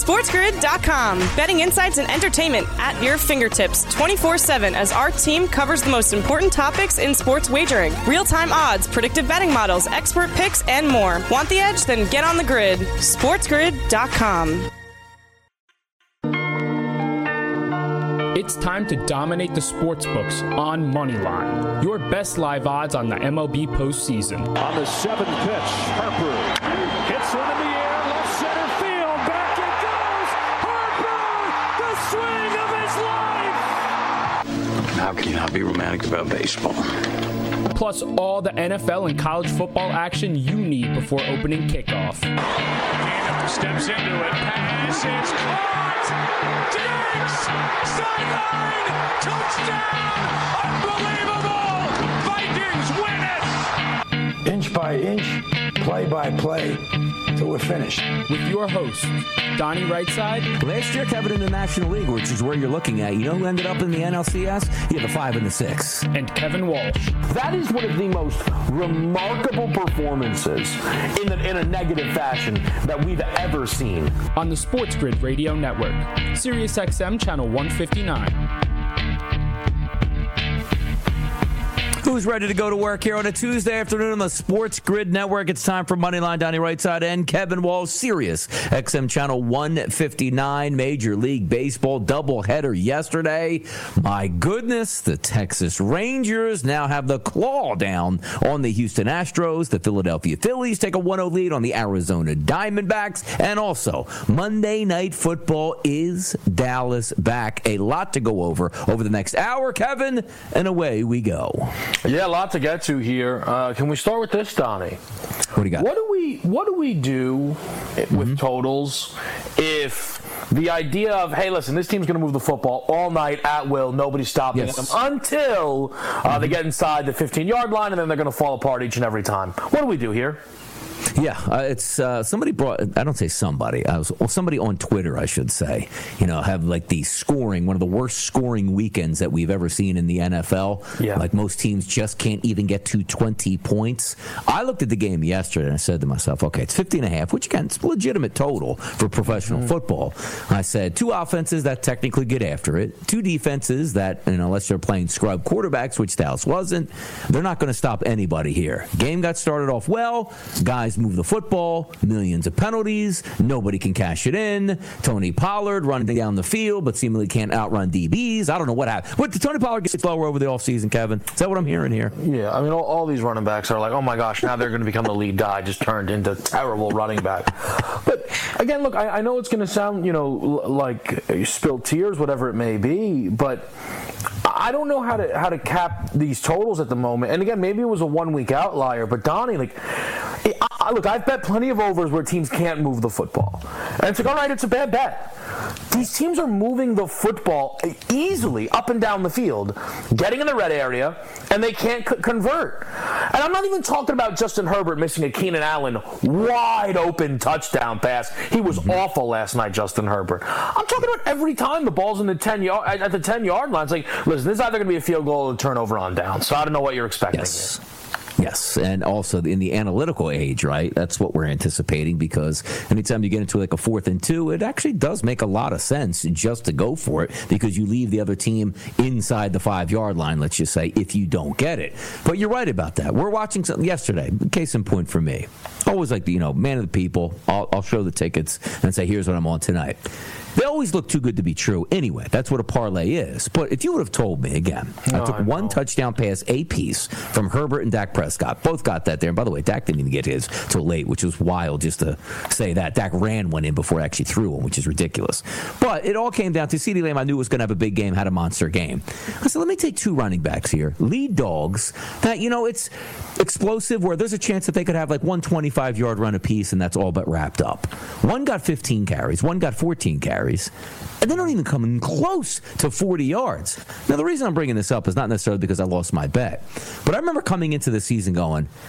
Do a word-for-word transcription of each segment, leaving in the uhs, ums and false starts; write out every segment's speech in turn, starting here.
SportsGrid dot com. Betting insights and entertainment at your fingertips twenty-four seven as our team covers the most important topics in sports wagering. Real-time odds, predictive betting models, expert picks, and more. Want the edge? Then get on the grid. SportsGrid dot com. It's time to dominate the sportsbooks on Moneyline. Your best live odds on the M L B postseason. On the seventh pitch, Harper hits one in the air, left center field, back it goes. Harper, the swing of his life. How can you not be romantic about baseball? Plus all the N F L and college football action you need before opening kickoff. And steps into it, pass is caught. Diggs, sideline, touchdown, unbelievable. Vikings win it. Inch by inch, play by play, till we're finished. With your host, Donnie Rightside. Last year, Kevin, in the National League, which is where you're looking at, you know who ended up in the N L C S? He had the five and the six. And Kevin Walsh. That is one of the most remarkable performances in, the, in a negative fashion that we've ever seen. On the Sports Grid Radio Network, Sirius X M Channel one fifty-nine. Who's ready to go to work here on a Tuesday afternoon on the Sports Grid Network? It's time for Moneyline. Donnie Rightside and Kevin Walsh, Sirius X M Channel one fifty-nine. Major League Baseball doubleheader yesterday. My goodness, the Texas Rangers now have the claw down on the Houston Astros. The Philadelphia Phillies take a one oh lead on the Arizona Diamondbacks. And also, Monday Night Football is Dallas back. A lot to go over over the next hour, Kevin, and away we go. Yeah, a lot to get to here. Uh, can we start with this, Donnie? What do you got? What do we What do we do with mm-hmm. totals if the idea of, hey, listen, this team's going to move the football all night at will, nobody's stopping yes. them until uh, mm-hmm. they get inside the fifteen-yard line, and then they're going to fall apart each and every time. What do we do here? Yeah, uh, it's uh, somebody brought, I don't say somebody, I was, well, somebody on Twitter, I should say, you know, have like the scoring, one of the worst scoring weekends that we've ever seen in the N F L. Yeah. Like most teams just can't even get to twenty points. I looked at the game yesterday and I said to myself, okay, it's fifty and a half, which again, it's a legitimate total for professional mm-hmm. football. I said two offenses that technically get after it, two defenses that, you know, unless they're playing scrub quarterbacks, which Dallas wasn't, they're not going to stop anybody here. Game got started off well, guys move the football, millions of penalties, nobody can cash it in. Tony Pollard running down the field, but seemingly can't outrun D Bs. I don't know what happened. What, did Tony Pollard get slower over the offseason, Kevin? Is that what I'm hearing here? Yeah, I mean, all, all these running backs are like, oh my gosh, now they're going to become the lead guy, just turned into terrible running back. But again, look, I, I know it's going to sound, you know, like spilled tears, whatever it may be, but I don't know how to how to cap these totals at the moment. And again, maybe it was a one-week outlier, but Donnie, like, I, look, I've bet plenty of overs where teams can't move the football. And it's like, all right, it's a bad bet. These teams are moving the football easily up and down the field, getting in the red area, and they can't c- convert. And I'm not even talking about Justin Herbert missing a Keenan Allen wide open touchdown pass. He was mm-hmm. awful last night, Justin Herbert. I'm talking about every time the ball's in the ten yard at the ten yard line. It's like, listen, this is either going to be a field goal or a turnover on down. So I don't know what you're expecting yes. here. Yes, and also in the analytical age, right? That's what we're anticipating, because anytime you get into like a fourth and two, it actually does make a lot of sense just to go for it, because you leave the other team inside the five-yard line, let's just say, if you don't get it. But you're right about that. We're watching something yesterday, case in point for me. Always like the, you know, man of the people. I'll, I'll show the tickets and say, here's what I'm on tonight. They always look too good to be true anyway. That's what a parlay is. But if you would have told me, again, no, I took I one touchdown pass a piece from Herbert and Dak Prescott. Both got that there. And by the way, Dak didn't even get his till late, which was wild just to say that. Dak ran one in before I actually threw one, which is ridiculous. But it all came down to CeeDee Lamb. I knew was going to have a big game, had a monster game. I said, let me take two running backs here, lead dogs, that, you know, it's explosive, where there's a chance that they could have like one twenty-five-yard run apiece, and that's all but wrapped up. One got fifteen carries, one got fourteen carries, and they don't even come in close to forty yards. Now, the reason I'm bringing this up is not necessarily because I lost my bet, but I remember coming into the season going,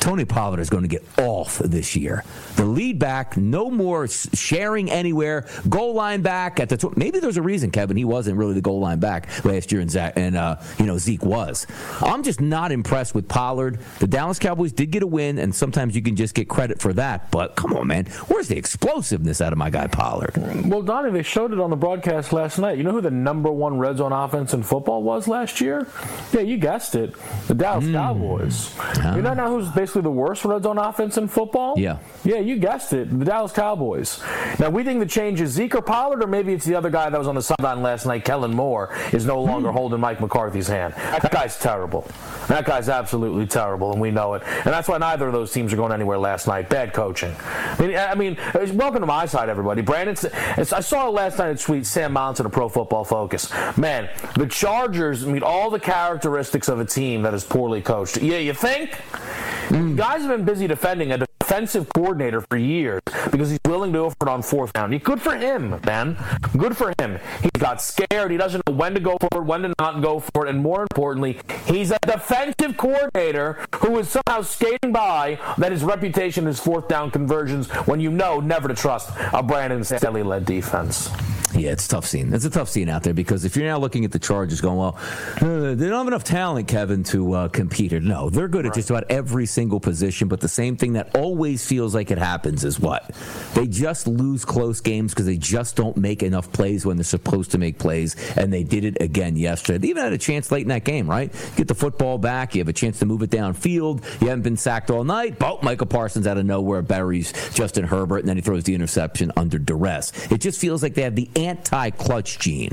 Tony Pollard is going to get off this year. The lead back, no more sharing anywhere. Goal line back at the tw- maybe there's a reason, Kevin, he wasn't really the goal line back last year, and Zach, and uh, you know Zeke was. I'm just not impressed with Pollard. The Dallas Cowboys did get a win, and sometimes you can just get credit for that. But come on, man, where's the explosiveness out of my guy Pollard? Well, Donnie, they showed it on the broadcast last night. You know who the number one red zone offense in football was last year? Yeah, you guessed it. The Dallas mm. Cowboys. Uh-huh. You know now who's basically the worst red zone offense in football? Yeah. Yeah, you guessed it. The Dallas Cowboys. Now, we think the change is Zeke or Pollard, or maybe it's the other guy that was on the sideline last night, Kellen Moore, is no longer mm. holding Mike McCarthy's hand. That guy's terrible. That guy's absolutely terrible, and we know it. And that's why neither of those teams are going anywhere last night. Bad coaching. I mean, I mean welcome to my side, everybody. Brandon, I saw it last night at Sweet Sam Mounts at a Pro Football Focus. Man, the Chargers meet all the characteristics of a team that is poorly coached. Yeah, you think? Mm. Guys have been busy defending a defensive coordinator for years because he's willing to go for it on fourth down. Good for him, man. Good for him. He got scared. He doesn't know when to go for it, when to not go for it, and more importantly, he's a defensive coordinator who is somehow skating by that his reputation is fourth down conversions when you know never to trust a Brandon Staley-led defense. Yeah, it's a tough scene. It's a tough scene out there because if you're now looking at the Chargers going, well, uh, they don't have enough talent, Kevin, to uh, compete here. No, they're good at right. just about every single position, but the same thing that always feels like it happens is what? They just lose close games because they just don't make enough plays when they're supposed to make plays, and they did it again yesterday. They even had a chance late in that game, right? Get the football back. You have a chance to move it downfield. You haven't been sacked all night. But Michael Parsons out of nowhere buries Justin Herbert, and then he throws the interception under duress. It just feels like they have the anti-clutch gene.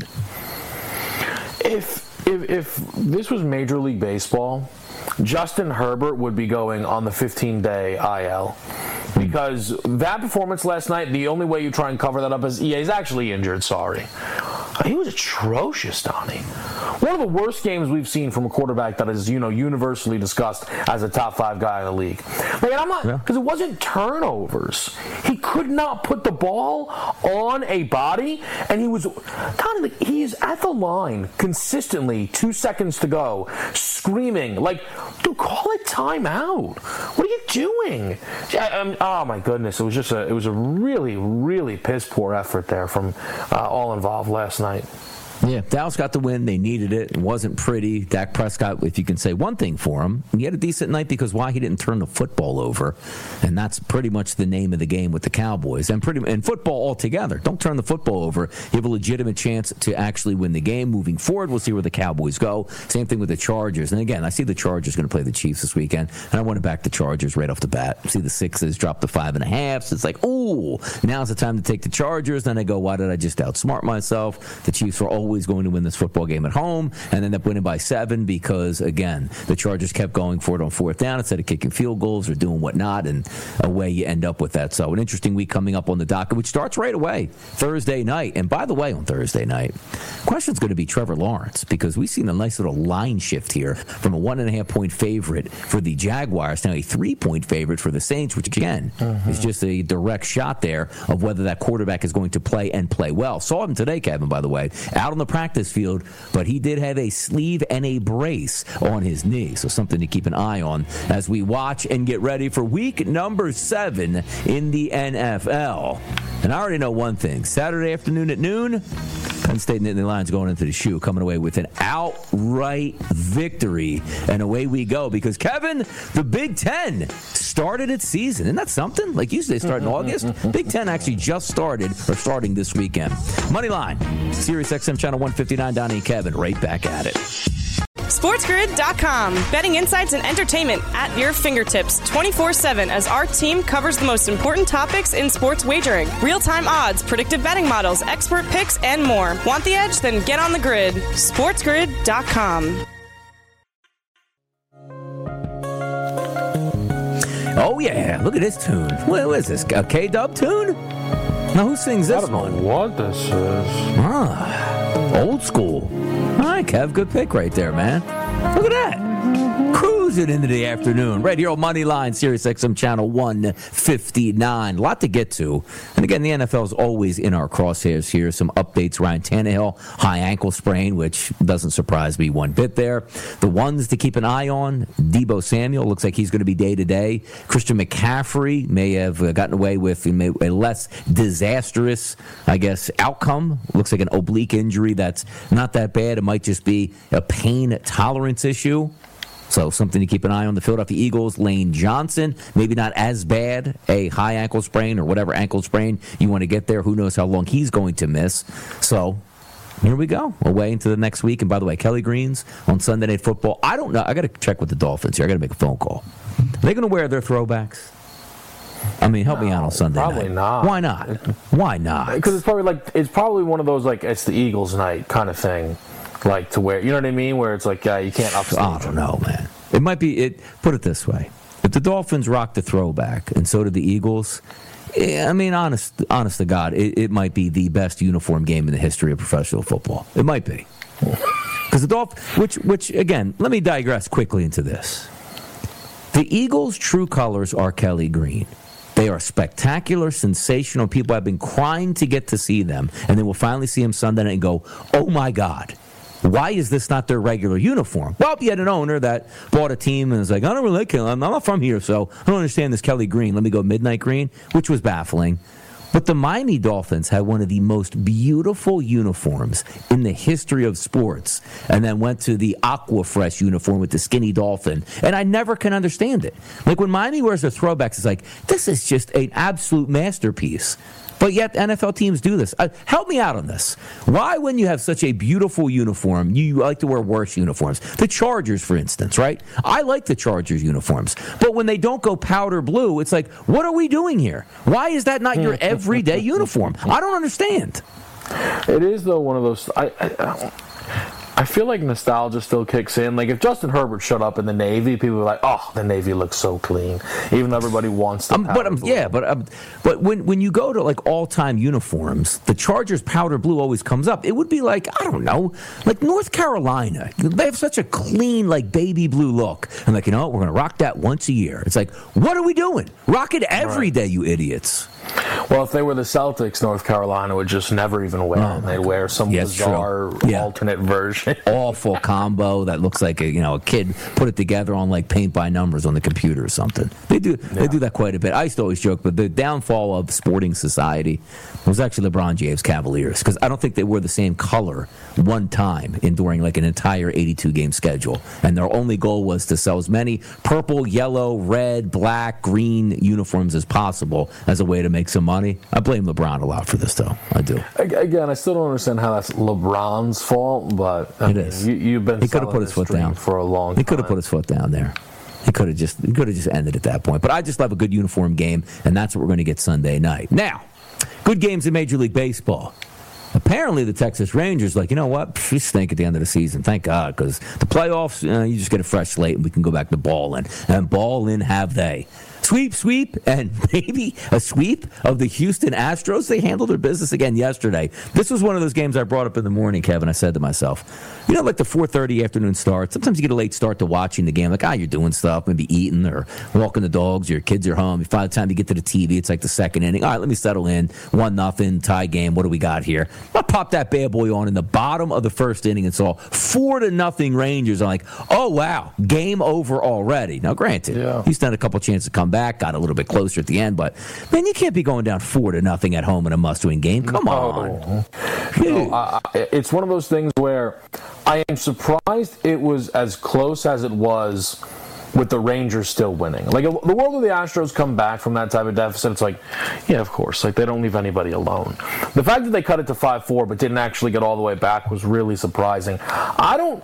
If, if if this was Major League Baseball, Justin Herbert would be going on the fifteen-day I L. Because that performance last night, the only way you try and cover that up is, yeah, he's actually injured, sorry. He was atrocious, Donnie. One of the worst games we've seen from a quarterback that is, you know, universally discussed as a top five guy in the league. Like, I'm not, because yeah. it wasn't turnovers. He could not put the ball on a body, and he was, Donnie, like, he is at the line consistently, two seconds to go, screaming, like, dude, call it timeout. What are you doing? I, I'm, oh my goodness, it was just a, it was a really, really piss poor effort there from uh, all involved last night. Yeah, Dallas got the win. They needed it. It wasn't pretty. Dak Prescott, if you can say one thing for him, he had a decent night because why he didn't turn the football over, and that's pretty much the name of the game with the Cowboys. And pretty and football altogether. Don't turn the football over. You have a legitimate chance to actually win the game. Moving forward, we'll see where the Cowboys go. Same thing with the Chargers. And again, I see the Chargers going to play the Chiefs this weekend, and I want to back the Chargers right off the bat. See the sixes drop to five and a half. So it's like, ooh, now's the time to take the Chargers. Then I go, why did I just outsmart myself? The Chiefs were always going to win this football game at home and end up winning by seven because, again, the Chargers kept going for it on fourth down instead of kicking field goals or doing whatnot, and away you end up with that. So an interesting week coming up on the docket, which starts right away, Thursday night. And by the way, on Thursday night, question's going to be Trevor Lawrence because we've seen a nice little line shift here from a one and a half point favorite for the Jaguars, now a three-point favorite for the Saints, which, again, uh-huh. is just a direct shot there of whether that quarterback is going to play and play well. Saw him today, Kevin, by the way, out on the practice field, but he did have a sleeve and a brace on his knee, so something to keep an eye on as we watch and get ready for week number seven in the N F L. And I already know one thing. Saturday afternoon at noon, Penn State Nittany Lions going into the shoe, coming away with an outright victory. And away we go because, Kevin, the Big Ten started its season. Isn't that something? Like usually they start in August. Big Ten actually just started, or starting this weekend. Moneyline, Sirius X M Channel one fifty-nine, Donnie and Kevin, right back at it. SportsGrid dot com. Betting insights and entertainment at your fingertips twenty-four seven as our team covers the most important topics in sports wagering. Real-time odds, predictive betting models, expert picks, and more. Want the edge? Then get on the grid. SportsGrid dot com. Oh, yeah. Look at this tune. What, what is this? A K-Dub tune? Now, who sings this one? I don't know what this is. Ah, old school. All right, Kev, good pick right there, man. Look at that. Cruise cruising into the afternoon. Right here on Moneyline, Sirius X M Channel one fifty-nine. A lot to get to. And again, the N F L is always in our crosshairs here. Some updates. Ryan Tannehill, high ankle sprain, which doesn't surprise me one bit there. The ones to keep an eye on, Deebo Samuel, looks like he's going to be day-to-day. Christian McCaffrey may have gotten away with a less disastrous, I guess, outcome. Looks like an oblique injury that's not that bad. It might just be a pain tolerance issue. So something to keep an eye on. The Philadelphia Eagles, Lane Johnson, maybe not as bad, a high ankle sprain or whatever ankle sprain you want to get there. Who knows how long he's going to miss. So here we go, away into the next week. And by the way, Kelly Green's on Sunday Night Football. I don't know. I got to check with the Dolphins here. I got to make a phone call. Are they going to wear their throwbacks? I mean, help no, me out on Sunday probably night. not. Why not? Why not? Because it's probably like it's probably one of those like it's the Eagles night kind of thing, like to where you know what I mean, where it's like yeah, you can't upstage. I don't know, man. It might be it. Put it this way: if the Dolphins rocked the throwback, and so did the Eagles, I mean, honest, honest to God, it, it might be the best uniform game in the history of professional football. It might be because the Dolphins, which, which again, let me digress quickly into this. The Eagles' true colors are Kelly Green. They are spectacular, sensational. People have been crying to get to see them, and then we'll finally see them Sunday night and go, oh, my God, why is this not their regular uniform? Well, you had an owner that bought a team and was like, I don't really like him. I'm not from here, so I don't understand this Kelly Green. Let me go midnight green, which was baffling. But the Miami Dolphins had one of the most beautiful uniforms in the history of sports, and then went to the Aquafresh uniform with the skinny dolphin. And I never can understand it. Like when Miami wears their throwbacks, it's like, this is just an absolute masterpiece. But yet N F L teams do this. Uh, help me out on this. Why, when you have such a beautiful uniform, you like to wear worse uniforms? The Chargers, for instance, right? I like the Chargers uniforms. But when they don't go powder blue, it's like, what are we doing here? Why is that not your everyday uniform? I don't understand. It is, though, one of those... I, I, I feel like nostalgia still kicks in. Like, if Justin Herbert showed up in the Navy, people were like, oh, the Navy looks so clean. Even though everybody wants the um, but um, Yeah, but um, but when, when you go to, like, all-time uniforms, the Chargers powder blue always comes up. It would be like, I don't know, like North Carolina. They have such a clean, like, baby blue look. And, like, you know what? We're going to rock that once a year. It's like, what are we doing? Rock it every right. day, you idiots. Well, if they were the Celtics, North Carolina would just never even wear oh it. They'd wear some yeah, bizarre yeah. alternate version. Awful combo that looks like a you know a kid put it together on like paint by numbers on the computer or something. They do yeah. they do that quite a bit. I used to always joke, but the downfall of sporting society was actually LeBron James Cavaliers, because I don't think they wore the same color one time in during like an entire eighty-two game schedule, and their only goal was to sell as many purple, yellow, red, black, green uniforms as possible as a way to make some money. I blame LeBron a lot for this, though. I do. Again, I still don't understand how that's LeBron's fault, but I it mean, is. You, you've been he could have put his foot down for a long time. He could have put his foot down there. He could have just he could have just ended at that point. But I just love a good uniform game, and that's what we're going to get Sunday night. Now, good games in Major League Baseball. Apparently, the Texas Rangers, like, you know what? We stink at the end of the season. Thank God, because the playoffs, uh, you just get a fresh slate, and we can go back to balling. And ball in have they. Sweep, sweep, and maybe a sweep of the Houston Astros. They handled their business again yesterday. This was one of those games I brought up in the morning, Kevin. I said to myself, you know, like the four thirty afternoon start, sometimes you get a late start to watching the game. Like, ah, you're doing stuff, maybe eating or walking the dogs, your kids are home. By the time you get to the T V, it's like the second inning. All right, let me settle in. One nothing, tie game. What do we got here? I popped that bad boy on in the bottom of the first inning and saw four to nothing Rangers. I'm like, oh, wow, game over already. Now, granted, yeah. Houston had a couple chances to come back, got a little bit closer at the end, but man, you can't be going down four to nothing at home in a must-win game. Come no. on. No, uh, it's one of those things where I am surprised it was as close as it was with the Rangers still winning. Like, the world of the Astros come back from that type of deficit, it's like, yeah, of course. Like, they don't leave anybody alone. The fact that they cut it to five four but didn't actually get all the way back was really surprising. I don't...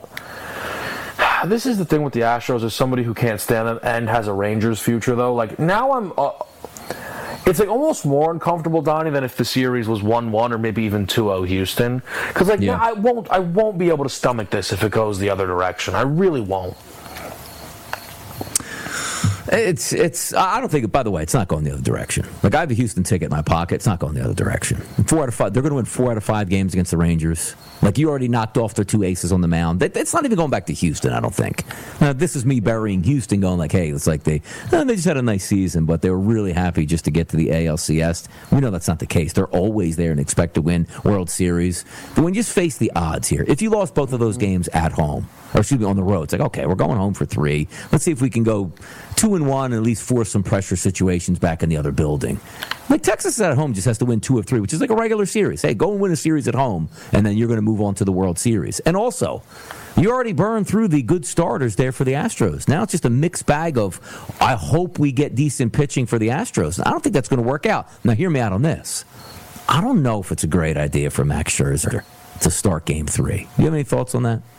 This is the thing with the Astros, as somebody who can't stand it and has a Rangers future, though. Like, now I'm... Uh, it's like almost more uncomfortable, Donnie, than if the series was one one or maybe even two oh Houston. Because, like, yeah. now I won't, I won't be able to stomach this if it goes the other direction. I really won't. It's it's. I don't think. By the way, it's not going the other direction. Like I have a Houston ticket in my pocket. It's not going the other direction. Four out of five. They're going to win four out of five games against the Rangers. Like you already knocked off their two aces on the mound. That, that's not even going back to Houston. I don't think. Now this is me burying Houston, going like, hey, it's like they oh, they just had a nice season, but they were really happy just to get to the A L C S. We know that's not the case. They're always there and expect to win World Series. But when you just face the odds here, if you lost both of those games at home, or excuse me, on the road, it's like, okay, we're going home for three. Let's see if we can go two and one and at least force some pressure situations back in the other building. Like Texas at home just has to win two of three, which is like a regular series. Hey, go and win a series at home, and then you're going to move on to the World Series. And also, you already burned through the good starters there for the Astros. Now it's just a mixed bag of, I hope we get decent pitching for the Astros. I don't think that's going to work out. Now, hear me out on this. I don't know if it's a great idea for Max Scherzer to start game three. You have any thoughts on that?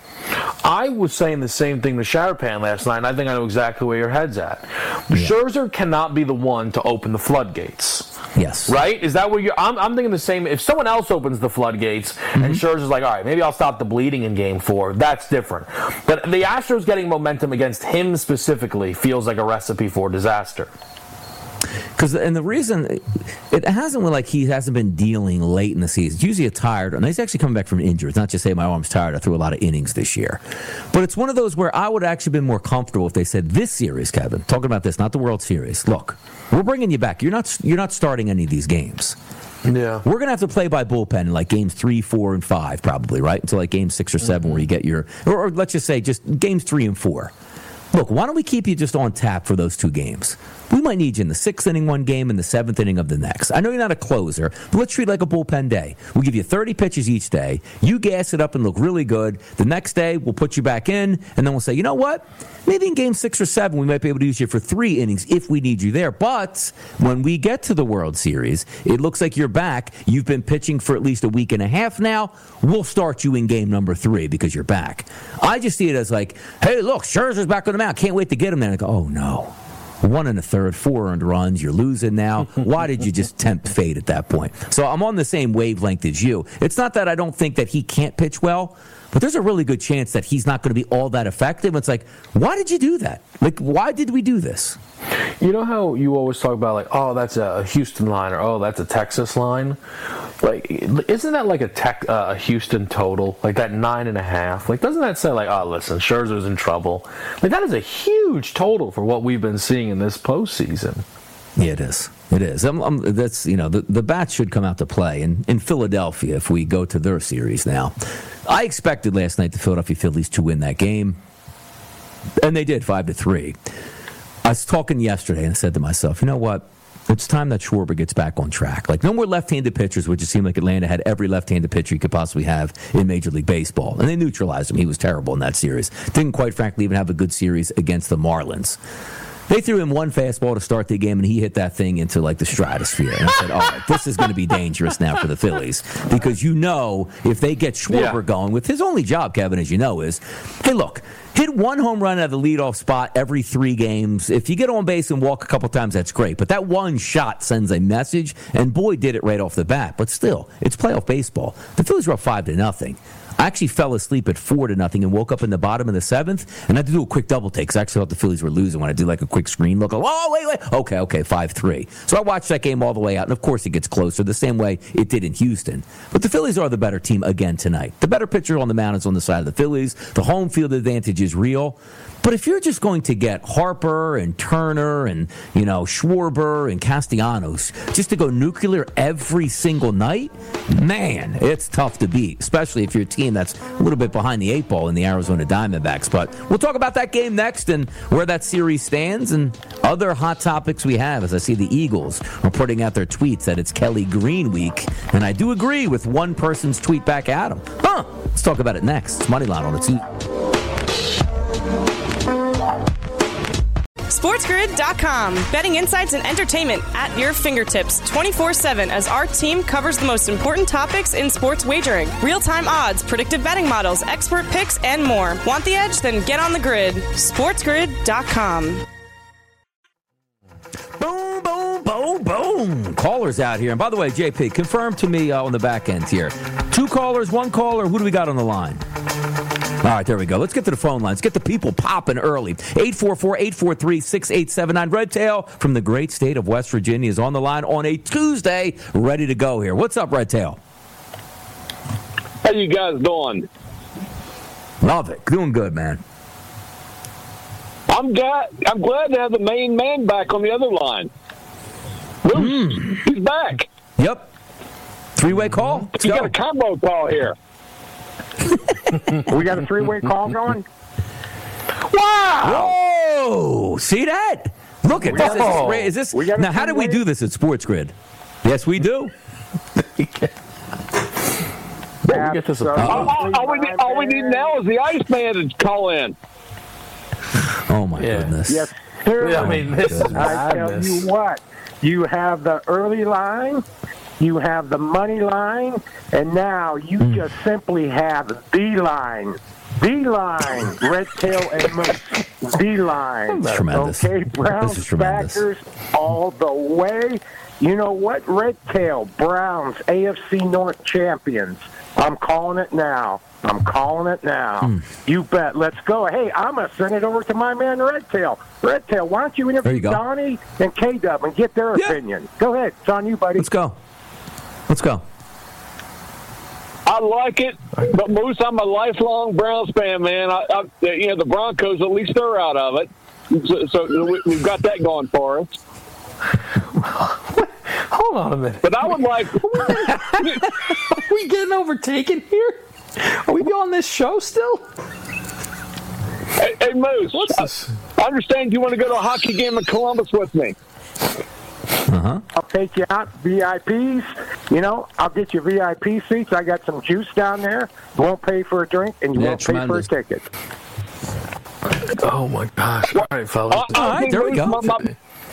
I was saying the same thing to Sharapan last night, and I think I know exactly where your head's at. Yeah. Scherzer cannot be the one to open the floodgates. Yes. Right? Is that what you're... I'm, I'm thinking the same. If someone else opens the floodgates, mm-hmm. and Scherzer's like, all right, maybe I'll stop the bleeding in game four, that's different. But the Astros getting momentum against him specifically feels like a recipe for disaster. Because and the reason it hasn't been like he hasn't been dealing late in the season. It's usually a tired, and he's actually coming back from injury. It's not just say my arm's tired. I threw a lot of innings this year, but it's one of those where I would actually been more comfortable if they said this series, Kevin. Talking about this, not the World Series. Look, we're bringing you back. You're not you're not starting any of these games. Yeah, we're gonna have to play by bullpen in like games three, four, and five, probably right until like game six or seven, mm-hmm. where you get your, or, or let's just say just games three and four. Look, why don't we keep you just on tap for those two games? We might need you in the sixth inning one game and the seventh inning of the next. I know you're not a closer, but let's treat it like a bullpen day. We'll give you thirty pitches each day. You gas it up and look really good. The next day, we'll put you back in, and then we'll say, you know what? Maybe in game six or seven, we might be able to use you for three innings if we need you there. But when we get to the World Series, it looks like you're back. You've been pitching for at least a week and a half now. We'll start you in game number three because you're back. I just see it as like, hey, look, Scherzer's back on the mound. Can't wait to get him there. And I go, oh, no. One and a third, four earned runs. You're losing now. Why did you just tempt fate at that point? So I'm on the same wavelength as you. It's not that I don't think that he can't pitch well, but there's a really good chance that he's not going to be all that effective. It's like, why did you do that? Like, why did we do this? You know how you always talk about, like, oh, that's a Houston line, or oh, that's a Texas line? Like, isn't that like a tech, uh, a Houston total? Like that nine and a half? Like, doesn't that say, like, oh, listen, Scherzer's in trouble? Like, that is a huge total for what we've been seeing in this postseason. Yeah, it is. It is. I'm, I'm, that's, you know, the, the bats should come out to play. And in Philadelphia, if we go to their series now, I expected last night the Philadelphia Phillies to win that game. And they did, five to three. I was talking yesterday and I said to myself, you know what? It's time that Schwarber gets back on track. Like, no more left-handed pitchers, which it seemed like Atlanta had every left-handed pitcher you could possibly have in Major League Baseball. And they neutralized him. He was terrible in that series. Didn't, quite frankly, even have a good series against the Marlins. They threw him one fastball to start the game, and he hit that thing into, like, the stratosphere. And I said, all right, this is going to be dangerous now for the Phillies. Because you know if they get Schwarber yeah. going, with his only job, Kevin, as you know, is, hey, look, hit one home run at the leadoff spot every three games. If you get on base and walk a couple times, that's great. But that one shot sends a message, and Boyd did it right off the bat. But still, it's playoff baseball. The Phillies were up five to nothing. I actually fell asleep at four to nothing and woke up in the bottom of the seventh, and I had to do a quick double take because I actually thought the Phillies were losing when I did like a quick screen look. Oh, wait, wait. Okay, okay, five three. So I watched that game all the way out, and of course it gets closer the same way it did in Houston. But the Phillies are the better team again tonight. The better pitcher on the mound is on the side of the Phillies. The home field advantage is real. But if you're just going to get Harper and Turner and, you know, Schwarber and Castellanos just to go nuclear every single night, man, it's tough to beat, especially if you're a team that's a little bit behind the eight ball in the Arizona Diamondbacks. But we'll talk about that game next and where that series stands and other hot topics we have as I see the Eagles are putting out their tweets that it's Kelly Green week. And I do agree with one person's tweet back at him. Huh, let's talk about it next. It's Moneyline on its SportsGrid dot com. Betting insights and entertainment at your fingertips twenty-four seven as our team covers the most important topics in sports wagering. Real-time odds, predictive betting models, expert picks, and more. Want the edge? Then get on the grid. SportsGrid dot com. Boom, boom, boom, boom. Callers out here. And by the way, J P, confirm to me uh, on the back end here. Two callers, one caller. Who do we got on the line? All right, there we go. Let's get to the phone lines. Get the people popping early. eight four four, eight four three, six eight seven nine. Red Tail from the great state of West Virginia is on the line on a Tuesday, ready to go here. What's up, Red Tail? How you guys doing? Love it. Doing good, man. I'm glad, I'm glad to have the main man back on the other line. Moose, mm. he's back. Yep. Three-way call. Let's you go. got a combo call here. We got a three-way call going? Wow! Whoa! See that? Look at this. Got, is this, is this now, how do we do this at Sports Grid? Yes, we do. Well, we get this all, all, all, we need, all we need now is the Iceman to call in. Oh, my yeah. goodness. Yes, sir. Yeah, I mean, this is I tell you what, you have the early line, you have the money line, and now you mm. just simply have the line. The line, Red Tail and Moose. The line. That's tremendous. Okay, Browns backers all the way. You know what? Red Tail, Browns, A F C North champions. I'm calling it now. I'm calling it now. Mm. You bet. Let's go. Hey, I'm going to send it over to my man, Red Tail. Red Tail, why don't you interview you Donnie and K-Dub and get their yeah. opinion? Go ahead. It's on you, buddy. Let's go. Let's go. I like it, but Moose, I'm a lifelong Browns fan, man. I, I, you know, the Broncos, at least they're out of it. So, so we've got that going for us. Hold on a minute. But I would like... Are we getting overtaken here? Are we on this show still? Hey, hey Moose. What's this? I, I understand you want to go to a hockey game in Columbus with me. Uh-huh. I'll take you out, V I Ps. You know, I'll get you V I P seats. I got some juice down there. You won't pay for a drink, and you yeah, won't tremendous. pay for a ticket. Oh, my gosh. All right, fellas. Uh, All right, there we go. My, my,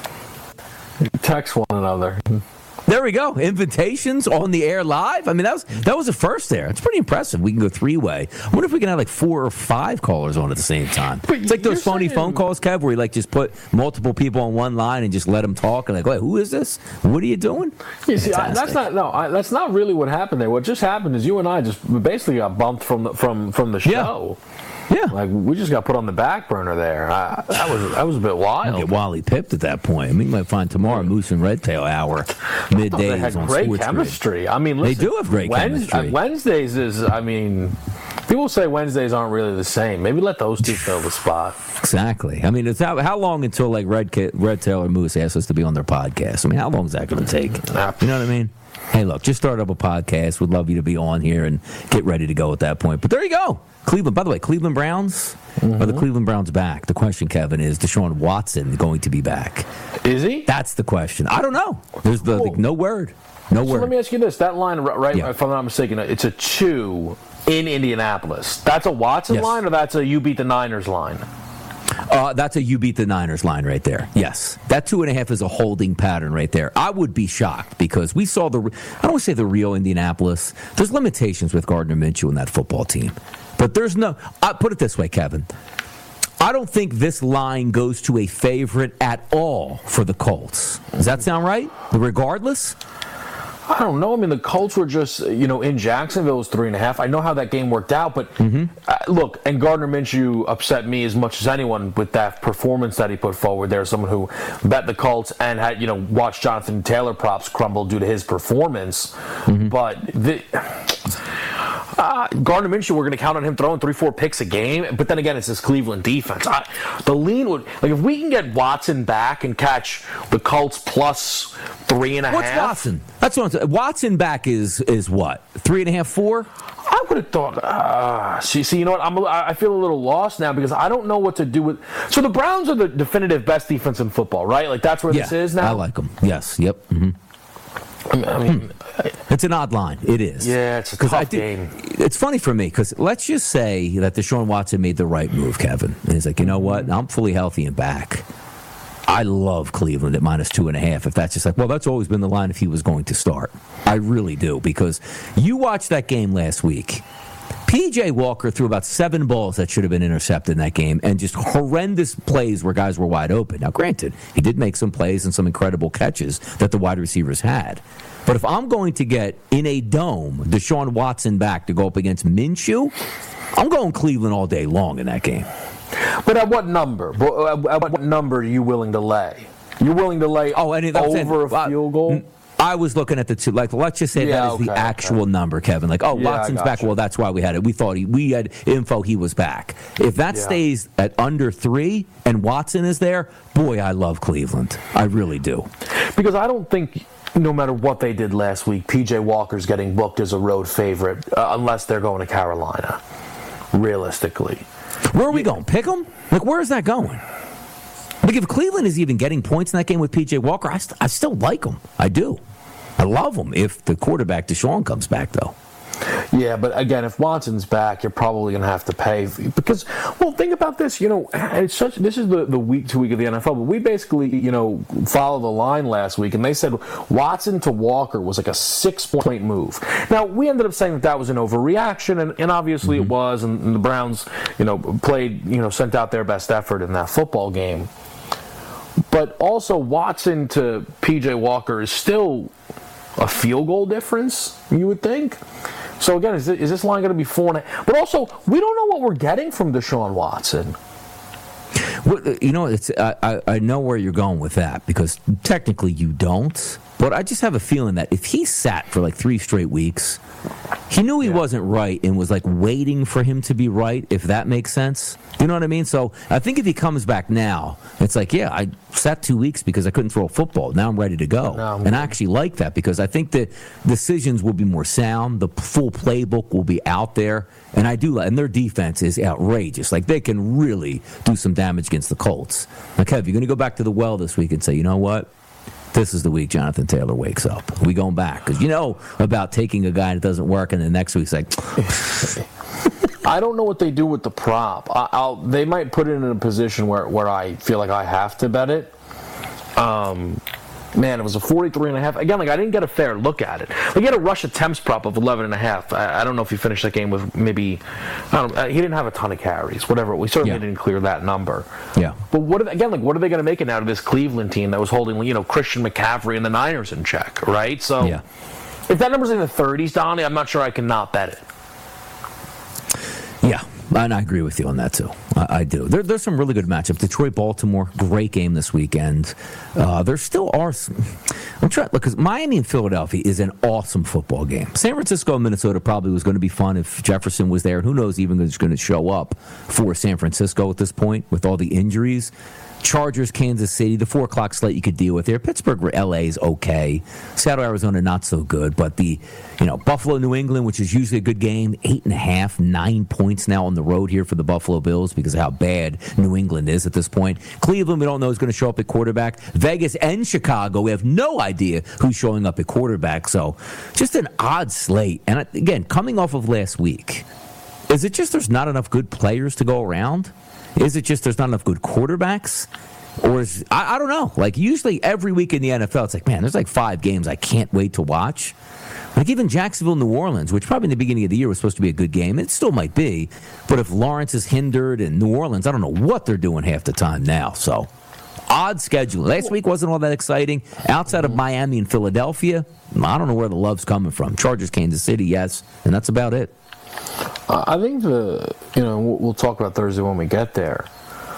Text one another. There we go. Invitations on the air live. I mean, that was that was a first there. It's pretty impressive. We can go three-way. I wonder if we can have like four or five callers on at the same time. But it's like those phony saying... phone calls, Kev, where you like just put multiple people on one line and just let them talk. And like, wait, who is this? What are you doing? You see, I, that's not no. I, that's not really what happened there. What just happened is you and I just basically got bumped from the from from the show. Yeah. Yeah, like we just got put on the back burner there. I, that was that was a bit wild. Get Wally pipped at that point. I mean, you might find tomorrow Moose and Red Tail hour middays they had on great Sports chemistry. Grid. I mean, listen, they do have great Wednesday, chemistry. Wednesdays is, I mean, people say Wednesdays aren't really the same. Maybe let those two fill the spot. Exactly. I mean, it's how, how long until like Red Red Tail or Moose asks us to be on their podcast? I mean, how long is that going to take? You know what I mean? Hey, look, just start up a podcast. We'd love you to be on here and get ready to go at that point. But there you go. Cleveland, by the way, Cleveland Browns, mm-hmm. Are the Cleveland Browns back? The question, Kevin, is Deshaun Watson going to be back? Is he? That's the question. I don't know. There's the, like, no word. No so word. Let me ask you this. That line, right, yeah. if I'm not mistaken, it's a two in Indianapolis. That's a Watson yes. line, or that's a you beat the Niners line? Uh, that's a you beat the Niners line right there. Yes. That two and a half is a holding pattern right there. I would be shocked because we saw the, I don't want to say the real Indianapolis. There's limitations with Gardner Minshew and that football team. But there's no, I put it this way, Kevin. I don't think this line goes to a favorite at all for the Colts. Does that sound right? Regardless? I don't know. I mean, the Colts were just, you know, in Jacksonville, it was three and a half. I know how that game worked out, but mm-hmm. uh, look, and Gardner Minshew upset me as much as anyone with that performance that he put forward there. Someone who bet the Colts and had, you know, watched Jonathan Taylor props crumble due to his performance. Mm-hmm. But the. Uh, Gardner Minshew, we're going to count on him throwing three, four picks a game. But then again, it's this Cleveland defense. I, the lean would, like, if we can get Watson back and catch the Colts plus three and a What's half. What's Watson? That's what I'm saying. Watson back is is what? Three and a half, four? I would have thought. Uh, see, see, you know what? I'm. A, I feel a little lost now because I don't know what to do with. So the Browns are the definitive best defense in football, right? Like that's where yeah, this is now. I like them. Yes. Yep. Mm-hmm. I mean, I mean it's an odd line. It is. Yeah, it's a tough I think, game. It's funny for me because let's just say that Deshaun Watson made the right move, Kevin. And he's like, you know what? I'm fully healthy and back. I love Cleveland at minus two and a half. If that's just like, well, that's always been the line if he was going to start. I really do because you watched that game last week. P J Walker threw about seven balls that should have been intercepted in that game and just horrendous plays where guys were wide open. Now, granted, he did make some plays and some incredible catches that the wide receivers had. But if I'm going to get in a dome Deshaun Watson back to go up against Minshew, I'm going Cleveland all day long in that game. But at what number? At what number are you willing to lay? You're willing to lay oh, and over saying, a field goal? I was looking at the two. Like, let's just say yeah, that is okay, the actual okay. number, Kevin. Like, oh, yeah, Watson's back. you. Well, that's why we had it. We thought he, we had info he was back. If that yeah. stays at under three and Watson is there, boy, I love Cleveland. I really do. Because I don't think, no matter what they did last week, P J Walker's getting booked as a road favorite uh, unless they're going to Carolina, realistically. Where are we going? Pick 'em? Like, where is that going? Like, if Cleveland is even getting points in that game with P J Walker, I, st- I still like them. I do. I love them if the quarterback, Deshaun, comes back, though. Yeah, but again, if Watson's back, you're probably going to have to pay because, well, think about this. You know, it's such. This is the, the week to week of the N F L, but we basically, you know, followed the line last week, and they said Watson to Walker was like a six point move. Now we ended up saying that that was an overreaction, and, and obviously mm-hmm. it was, and, and the Browns, you know, played, you know, sent out their best effort in that football game. But also Watson to P J Walker is still a field goal difference, you would think. So again, is this, is this line going to be four and a half? But also, we don't know what we're getting from Deshaun Watson. Well, you know, it's I, I know where you're going with that because technically you don't. But I just have a feeling that if he sat for like three straight weeks, he knew he yeah. wasn't right and was like waiting for him to be right, if that makes sense. You know what I mean? So I think if he comes back now, it's like, yeah, I sat two weeks because I couldn't throw a football. Now I'm ready to go. No, and I actually like that because I think the decisions will be more sound. The full playbook will be out there. And I do like, and their defense is outrageous. Like, they can really do some damage against the Colts. Now, Kev, you're going to go back to the well this week and say, you know what? This is the week Jonathan Taylor wakes up. We going back because you know about taking a guy that doesn't work and the next week's like. I don't know what they do with the prop. I, I'll they might put it in a position where, where I feel like I have to bet it. Um, man, it was a forty-three and a half. Again, like I didn't get a fair look at it. Like, he had a rush attempts prop of eleven and a half. I, I don't know if he finished that game with maybe. I don't know, he didn't have a ton of carries. Whatever. We certainly yeah. didn't clear that number. Yeah. But what are they, again? Like, what are they going to make it out of this Cleveland team that was holding, you know, Christian McCaffrey and the Niners in check, right? So, yeah. if that number's in the thirties, Donnie, I'm not sure I can not bet it. Yeah, and I agree with you on that, too. I, I do. There, there's some really good matchups. Detroit-Baltimore, great game this weekend. Uh, there still are some... I'm trying... Look, because Miami and Philadelphia is an awesome football game. San Francisco and Minnesota probably was going to be fun if Jefferson was there. And who knows even who's going to show up for San Francisco at this point with all the injuries. Chargers, Kansas City, the four o'clock slate you could deal with there. Pittsburgh or L A is okay. Seattle, Arizona, not so good. But the, you know, Buffalo, New England, which is usually a good game, eight and a half, nine points now on the road here for the Buffalo Bills because of how bad New England is at this point. Cleveland, we don't know who's going to show up at quarterback. Vegas and Chicago, we have no idea who's showing up at quarterback. So just an odd slate. And again, coming off of last week, is it just there's not enough good players to go around? Is it just there's not enough good quarterbacks? Or is, I, I don't know. Like, usually every week in the N F L, it's like, man, there's like five games I can't wait to watch. Like, even Jacksonville, New Orleans, which probably in the beginning of the year was supposed to be a good game. It still might be. But if Lawrence is hindered and New Orleans, I don't know what they're doing half the time now. So, odd schedule. Last week wasn't all that exciting. Outside of Miami and Philadelphia, I don't know where the love's coming from. Chargers, Kansas City, yes. And that's about it. Uh, I think the, you know, we'll, we'll talk about Thursday when we get there.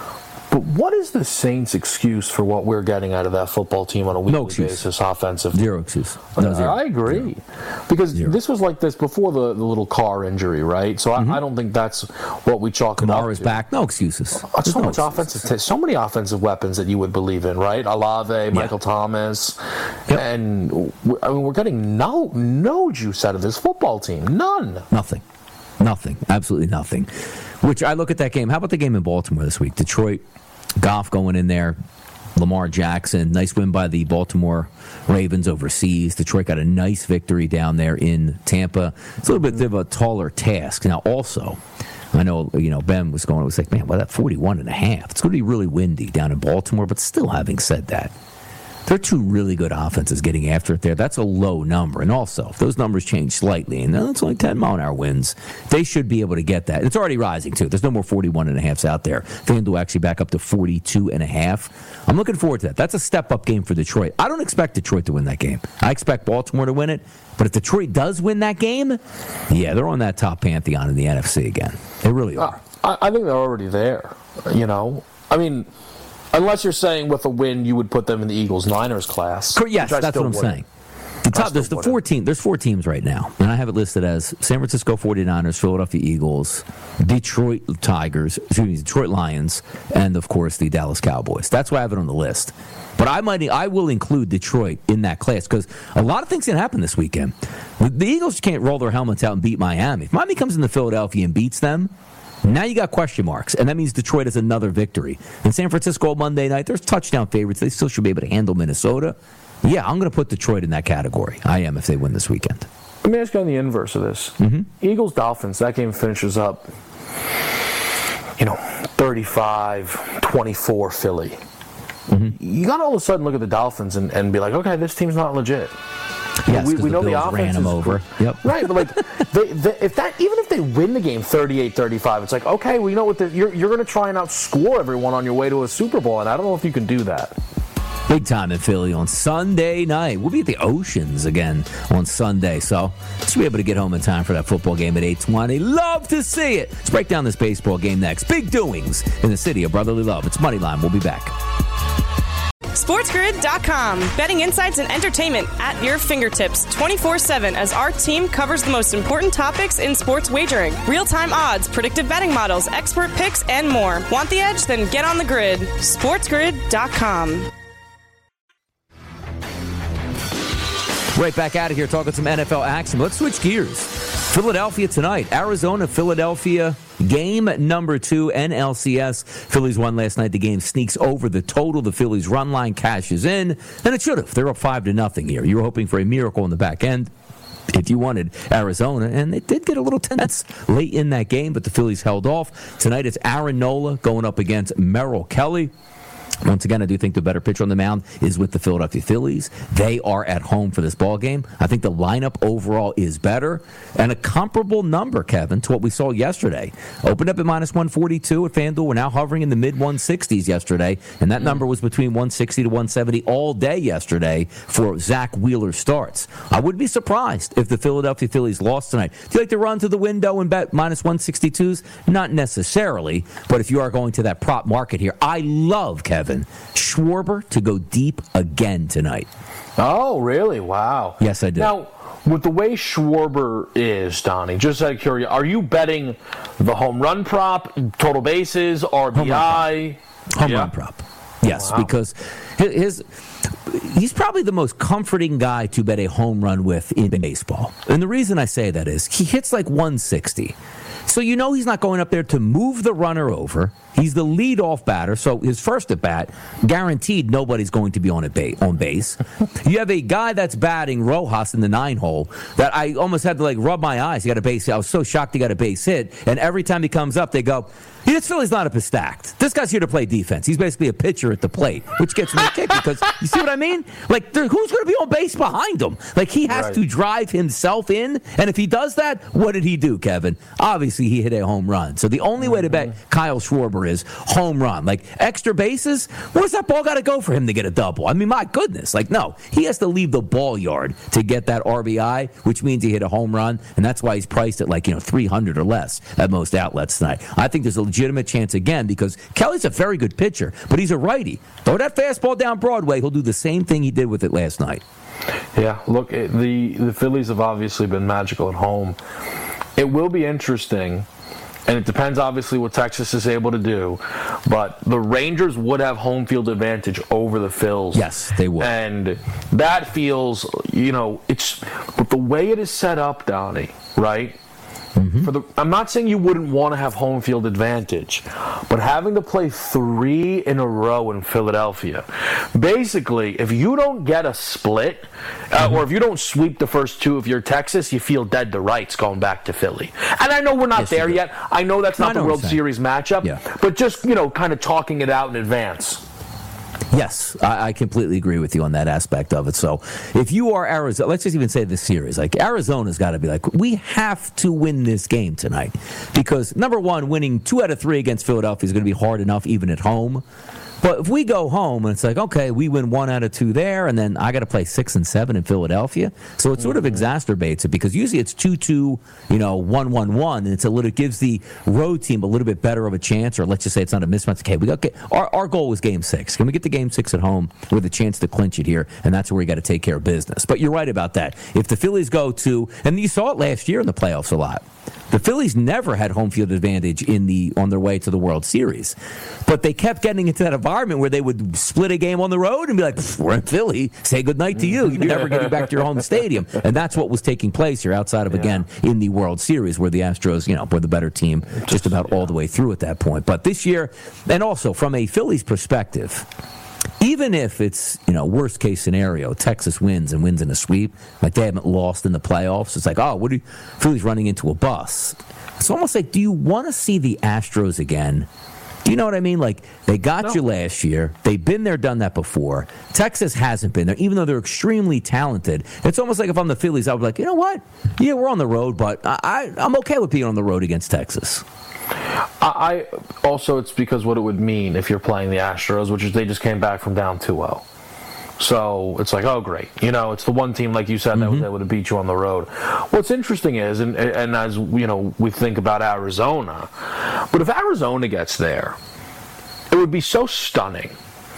But what is the Saints' excuse for what we're getting out of that football team on a weekly no basis, offensive? Zero excuse. No, zero. I agree. Zero. Because zero. This was like this before the, the little car injury, right? So mm-hmm. I, I don't think that's what we chalk it up to. Kamara's back. No excuses. Uh, so no much excuses. offensive, t- so many offensive weapons that you would believe in, right? Olave, yeah. Michael Thomas, yep. and we, I mean, we're getting no no juice out of this football team. None. Nothing. Nothing. Absolutely nothing. Which I look at that game. How about the game in Baltimore this week? Detroit, Goff going in there, Lamar Jackson. Nice win by the Baltimore Ravens overseas. Detroit got a nice victory down there in Tampa. It's a little bit of a taller task. Now, also, I know, you know, Ben was going, it was like, man, well, that forty-one and a half. It's going to be really windy down in Baltimore, but still having said that, They're two really good offenses getting after it there. That's a low number. And also, if those numbers change slightly, and it's only ten mile an hour winds, they should be able to get that. It's already rising, too. There's no more forty-one and a halves out there. FanDuel actually back up to forty-two and a half. I'm looking forward to that. That's a step-up game for Detroit. I don't expect Detroit to win that game. I expect Baltimore to win it. But if Detroit does win that game, yeah, they're on that top pantheon in the N F C again. They really are. I, I think they're already there, you know. I mean, unless you're saying with a win you would put them in the Eagles-Niners class. Yes, that's what I'm wouldn't. saying. The top, there's the four team, There's four teams right now, and I have it listed as San Francisco forty-niners, Philadelphia Eagles, Detroit Tigers, excuse me, Detroit Lions, and of course the Dallas Cowboys. That's why I have it on the list. But I might, I will include Detroit in that class because a lot of things can happen this weekend. The Eagles can't roll their helmets out and beat Miami. If Miami comes into Philadelphia and beats them, now you got question marks, and that means Detroit has another victory. In San Francisco Monday night, there's touchdown favorites. They still should be able to handle Minnesota. Yeah, I'm going to put Detroit in that category. I am if they win this weekend. Let me ask you on the inverse of this. Mm-hmm. Eagles-Dolphins, that game finishes up, you know, thirty-five twenty-four Philly. Mm-hmm. You got to all of a sudden look at the Dolphins and, and be like, okay, this team's not legit. Yes, we, we the know Bills the offense ran them is over. Yep. Right, but like, they, they, if that even if they win the game thirty-eight thirty-five, it's like, okay, well, you know what? The, you're you're going to try and outscore everyone on your way to a Super Bowl, and I don't know if you can do that. Big time in Philly on Sunday night. We'll be at the Oceans again on Sunday, so just be able to get home in time for that football game at eight twenty. Love to see it. Let's break down this baseball game next. Big doings in the city of brotherly love. It's Moneyline. We'll be back. SportsGrid dot com. Betting insights and entertainment at your fingertips twenty-four seven as our team covers the most important topics in sports wagering. Real-time odds, predictive betting models, expert picks, and more. Want the edge? Then get on the grid. SportsGrid dot com. Right back out of here talking some N F L action. Let's switch gears. Philadelphia tonight. Arizona, Philadelphia. Game number two, N L C S. Phillies won last night. The game sneaks over the total. The Phillies run line cashes in, and it should have. They're up five to nothing here. You were hoping for a miracle in the back end if you wanted Arizona, and it did get a little tense late in that game, but the Phillies held off. Tonight it's Aaron Nola going up against Merrill Kelly. Once again, I do think the better pitcher on the mound is with the Philadelphia Phillies. They are at home for this ball game. I think the lineup overall is better and a comparable number, Kevin, to what we saw yesterday. Opened up at minus one forty-two at FanDuel. We're now hovering in the mid one sixties yesterday, and that number was between one sixty to one seventy all day yesterday for Zach Wheeler starts. I would be surprised if the Philadelphia Phillies lost tonight. Do you like to run to the window and bet minus one sixty-twos? Not necessarily, but if you are going to that prop market here, I love, Kevin, Schwarber to go deep again tonight. Oh, really? Wow. Yes, I did. Now, with the way Schwarber is, Donnie, just out of curiosity, are you betting the home run prop, total bases, R B I? Home run prop. Home yeah. run prop. Yes, wow. Because his he's probably the most comforting guy to bet a home run with in baseball. And the reason I say that is he hits like one sixty. So you know he's not going up there to move the runner over. He's the leadoff batter, so his first at bat, guaranteed nobody's going to be on a ba- on base. You have a guy that's batting Rojas in the nine hole that I almost had to like rub my eyes. He got a base hit. I was so shocked he got a base hit. And every time he comes up, they go, "Yeah, this Philly's not up stacked. This guy's here to play defense. He's basically a pitcher at the plate," which gets me a kick because you see what I mean? Like, there, who's going to be on base behind him? Like, he has right. to drive himself in. And if he does that, what did he do, Kevin? Obviously, he hit a home run. So the only mm-hmm. way to bet Kyle Schwarber is home run. Like, extra bases, where's that ball got to go for him to get a double? I mean, my goodness. Like, no. He has to leave the ball yard to get that R B I, which means he hit a home run. And that's why he's priced at, like, you know, three hundred or less at most outlets tonight. I think there's a legitimate chance again because Kelly's a very good pitcher, but he's a righty. Throw that fastball down Broadway. He'll do the same thing he did with it last night. Yeah, look, the, the Phillies have obviously been magical at home. It will be interesting. And it depends, obviously, what Texas is able to do. But the Rangers would have home field advantage over the Phils. Yes, they would. And that feels, you know, it's but the way it is set up, Donnie, right? Mm-hmm. For the, I'm not saying you wouldn't want to have home field advantage, but having to play three in a row in Philadelphia, basically, if you don't get a split, uh, or if you don't sweep the first two, if you're Texas, you feel dead to rights going back to Philly. And I know we're not yes, there yet. I know that's not no, the World Series matchup, yeah. but just, you know, kind of talking it out in advance. Yes, I, I completely agree with you on that aspect of it. So if you are Arizona, let's just even say this series, like Arizona's got to be like, we have to win this game tonight. Because, number one, winning two out of three against Philadelphia is going to be hard enough even at home. But if we go home and it's like, okay, we win one out of two there, and then I got to play six and seven in Philadelphia, so it sort of exacerbates it because usually it's two two, you know, one one one, and it's a little it gives the road team a little bit better of a chance. Or let's just say it's not a mismatch. Okay, we got okay, our our goal was game six. Can we get to game six at home with a chance to clinch it here? And that's where we got to take care of business. But you're right about that. If the Phillies go to, and you saw it last year in the playoffs a lot. The Phillies never had home field advantage in the on their way to the World Series. But they kept getting into that environment where they would split a game on the road and be like, we're in Philly, say goodnight to you. You're never getting back to your home stadium. And that's what was taking place here outside of, yeah. again, in the World Series where the Astros, you know, were the better team just about yeah. all the way through at that point. But this year, and also from a Phillies perspective, even if it's, you know, worst case scenario, Texas wins and wins in a sweep, like they haven't lost in the playoffs, it's like, oh, what are you, Philly's running into a bus. It's almost like, do you want to see the Astros again? Do you know what I mean? Like, they got no. you last year. They've been there, done that before. Texas hasn't been there, even though they're extremely talented. It's almost like if I'm the Phillies, I would be like, you know what? Yeah, we're on the road, but I, I, I'm okay with being on the road against Texas. I also, it's because what it would mean if you're playing the Astros, which is they just came back from down two oh. So it's like, oh, great. You know, it's the one team, like you said, mm-hmm. that was able to beat you on the road. What's interesting is, and, and as, you know, we think about Arizona, but if Arizona gets there, it would be so stunning.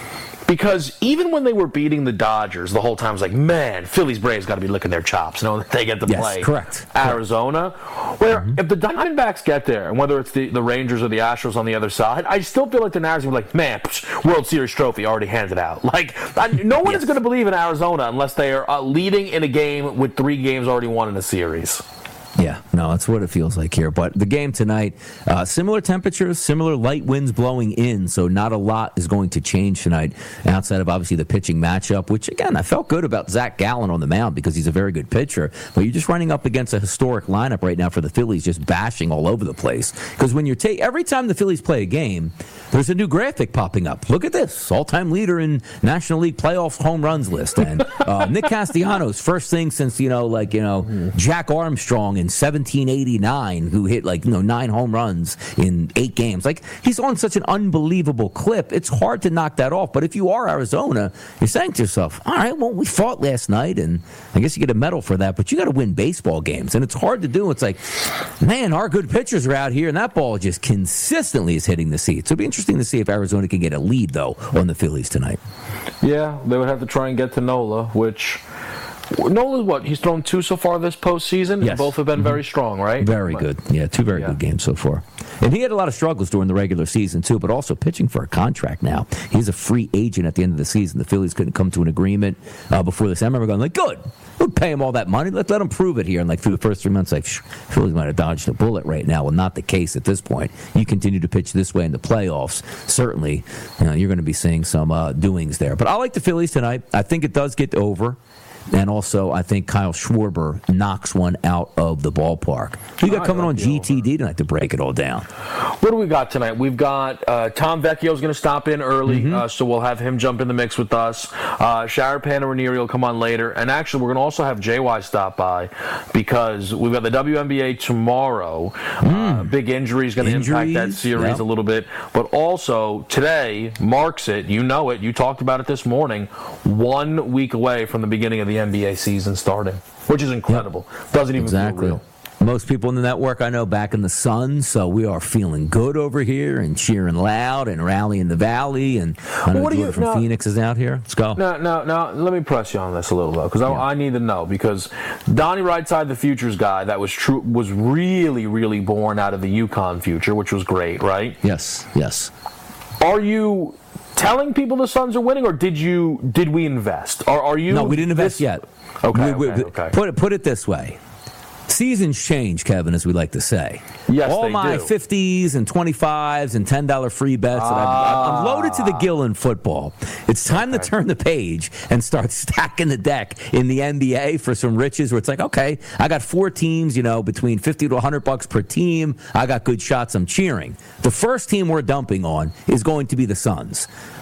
Because even when they were beating the Dodgers, the whole time was like, man, Phillies Braves got to be licking their chops, knowing that they get to yes, play correct. Arizona. Where mm-hmm. if the Diamondbacks get there, and whether it's the, the Rangers or the Astros on the other side, I still feel like the Nationals are like, man, psh, World Series trophy already handed out. Like, I, no one yes. is going to believe in Arizona unless they are uh, leading in a game with three games already won in a series. Yeah, no, that's what it feels like here. But the game tonight, uh, similar temperatures, similar light winds blowing in, so not a lot is going to change tonight outside of obviously the pitching matchup, which, again, I felt good about Zach Gallen on the mound because he's a very good pitcher. But you're just running up against a historic lineup right now for the Phillies, just bashing all over the place. Because when you're ta- every time the Phillies play a game, there's a new graphic popping up. Look at this, all-time leader in National League playoff home runs list. And uh, Nick Castellanos, first thing since, you know, like, you know, Jack Armstrong in seventeen eighty-nine, who hit like, you know, nine home runs in eight games. Like, he's on such an unbelievable clip. It's hard to knock that off. But if you are Arizona, you're saying to yourself, all right, well, we fought last night, and I guess you get a medal for that, but you got to win baseball games. And it's hard to do. It's like, man, our good pitchers are out here, and that ball just consistently is hitting the seats. So it'll be interesting to see if Arizona can get a lead, though, on the Phillies tonight. Yeah, they would have to try and get to Nola, which... Nola's what? He's thrown two so far this postseason? Yes. Both have been mm-hmm. very strong, right? Very good. Yeah, two very yeah. good games so far. And he had a lot of struggles during the regular season, too, but also pitching for a contract now. He's a free agent at the end of the season. The Phillies couldn't come to an agreement uh, before this. I remember going, like, good. We'll pay him all that money. Let, let him prove it here. And, like, through the first three months, like, shh, Phillies might have dodged a bullet right now. Well, not the case at this point. You continue to pitch this way in the playoffs. Certainly, you know, you're going to be seeing some uh, doings there. But I like the Phillies tonight. I think it does get over. And also, I think Kyle Schwarber knocks one out of the ballpark. Who you got coming on G T D tonight to break it all down? What do we got tonight? We've got uh, Tom Vecchio's going to stop in early, mm-hmm. uh, so we'll have him jump in the mix with us. Uh, Sharapan and Ranieri will come on later. And actually, we're going to also have J Y stop by because we've got the W N B A tomorrow. Mm. Uh, big injury is going to impact that series yep. a little bit. But also, today marks it. You know it. You talked about it this morning. One week away from the beginning of the N B A season starting, which is incredible. Yep. Doesn't even exactly. feel real. Most people in the network I know back in the sun, so we are feeling good over here and cheering loud and rallying the valley. And I know well, Jordan from now, Phoenix is out here. Let's go. Now, now, now, let me press you on this a little though, because yeah. I, I need to know. Because Donnie Rightside, the futures guy, that was true, was really, really born out of the UConn future, which was great, right? Yes, yes. Are you telling people the Suns are winning, or did you? Did we invest? Are, are you? No, we didn't invest this, yet. Okay, we, okay, we, okay. Put it put it this way. Seasons change, Kevin, as we like to say. Yes, All they my do. fifties and twenty-fives and ten dollar free bets. Ah. That I'm, I'm loaded to the gill in football. It's time okay. to turn the page and start stacking the deck in the N B A for some riches where it's like, okay, I got four teams, you know, between fifty to one hundred bucks per team. I got good shots. I'm cheering. The first team we're dumping on is going to be the Suns.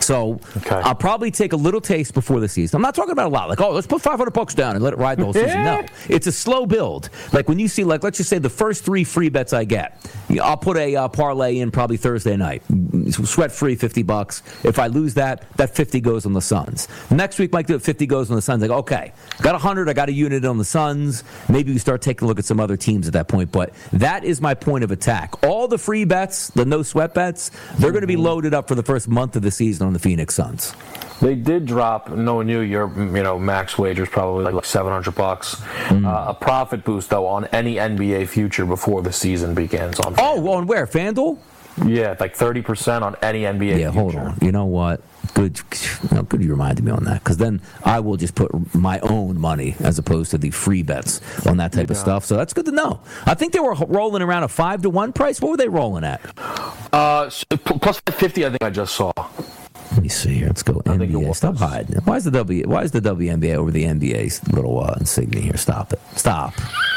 So okay. I'll probably take a little taste before the season. I'm not talking about a lot. Like, oh, let's put five hundred bucks down and let it ride the whole season. No. It's a slow build. Like when you see, like, let's just say the first three free bets I get, I'll put a uh, parlay in probably Thursday night. Sweat free, fifty bucks. If I lose that, that fifty goes on the Suns. Next week, Mike, fifty goes on the Suns. Like, okay, got one hundred. I got a unit on the Suns. Maybe we start taking a look at some other teams at that point. But that is my point of attack. All the free bets, the no sweat bets, they're going to be loaded up for the first month of the season on the Phoenix Suns. They did drop, knowing you, your you know max wager's probably like, like seven hundred bucks. Mm. Uh, a profit boost though on any N B A future before the season begins on. Oh, well, on where? FanDuel? Yeah, it's like thirty percent on any N B A. Yeah, future. hold on. You know what? Good, you know, good you reminded me on that, because then I will just put my own money as opposed to the free bets on that type yeah. of stuff. So that's good to know. I think they were rolling around a five to one price. What were they rolling at? Uh, plus fifty. I think I just saw. Let me see here. Let's go N B A. Stop hiding. Why is the W? Why is the W N B A over the N B A's little uh, insignia here? Stop it. Stop.